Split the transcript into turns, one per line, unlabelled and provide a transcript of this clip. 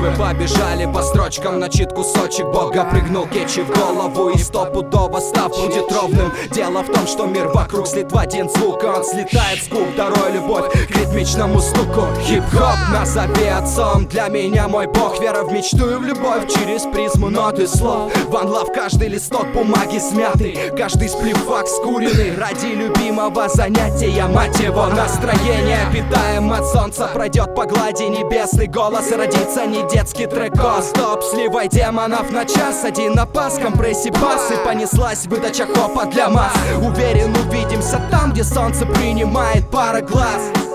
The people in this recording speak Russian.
Мы побежали по строчкам, начит кусочек Бога. Прыгнул кетчи в голову и стопудово став будет ровным. Дело в том, что мир вокруг слит в один звук, он слетает с губ, даруя любовь к ритмичному стуку. Хип-хоп назови отцом, для меня мой бог. Вера в мечту и в любовь через призму нот и слов. One love, каждый листок бумаги смятый, каждый сплифак скуренный ради любимого занятия, мать его. Настроение питаем от солнца, пройдет по глади небесный голос, и родится не детский трек. Стоп, сливай демонов на час, один на пас, компрессий бас, и понеслась выдача хопа для масс. Уверен, увидимся там, где солнце принимает пара глаз.